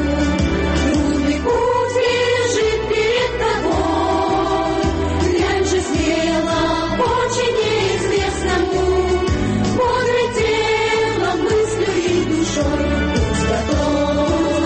Трудный путь лежит перед тобой. Глянь же смело, очень неизвестному. Бодрый телом, мыслью и душой. Будь готов,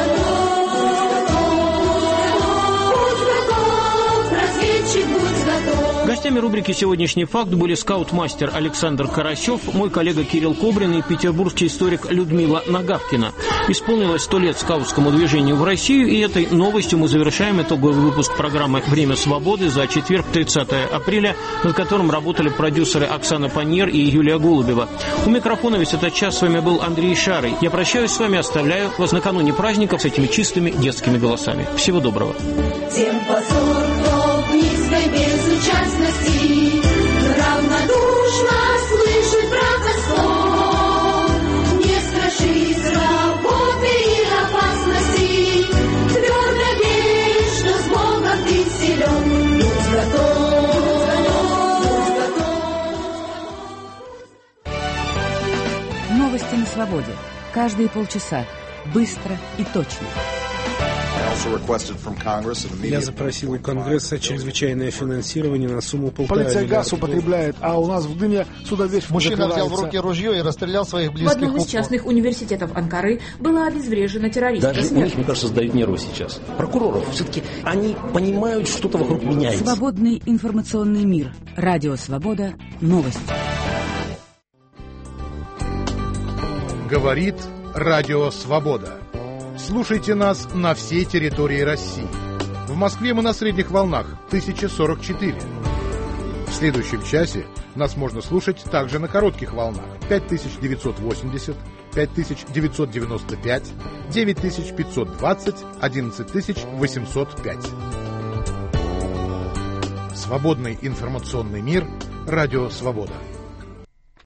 будь готов, разведчик, будь готов. Гостями рубрики «Сегодняшний факт» были скаут-мастер Александр Карасев, мой коллега Кирилл Кобрин и петербургский историк Людмила Нагавкина. Исполнилось 100 лет скаутскому движению в Россию, и этой новостью мы завершаем итоговый выпуск программы «Время свободы» за четверг, 30 апреля, над которым работали продюсеры Оксана Паньер и Юлия Голубева. У микрофона весь этот час с вами был Андрей Шарый. Я прощаюсь с вами, оставляю вас накануне праздников с этими чистыми детскими голосами. Всего доброго. Тем позор, кто в низкой безучастности равнодушно слышит братослов. Не страшись работы и опасности, твердо верь, что с Богом ты силен. Будь готов, будь готов. Новости на свободе. Каждые полчаса. Быстро и точно. Я запросил у Конгресса чрезвычайное финансирование на сумму 1,5 миллиарда. Полиция газ употребляет, а у нас в дыме сюда весь Мужчина взял в руки ружье и расстрелял своих близких. В одном из частных университетов Анкары была обезврежена террористка. Даже у них, мне кажется, сдают нервы сейчас. Прокуроров, все-таки они понимают, что-то вокруг меняется. Свободный информационный мир. Радио Свобода. Новости. Говорит Радио Свобода. Слушайте нас на всей территории России. В Москве мы на средних волнах 1044. В следующем часе нас можно слушать также на коротких волнах 5980, 5995, 9520, 11805. Свободный информационный мир. Радио Свобода.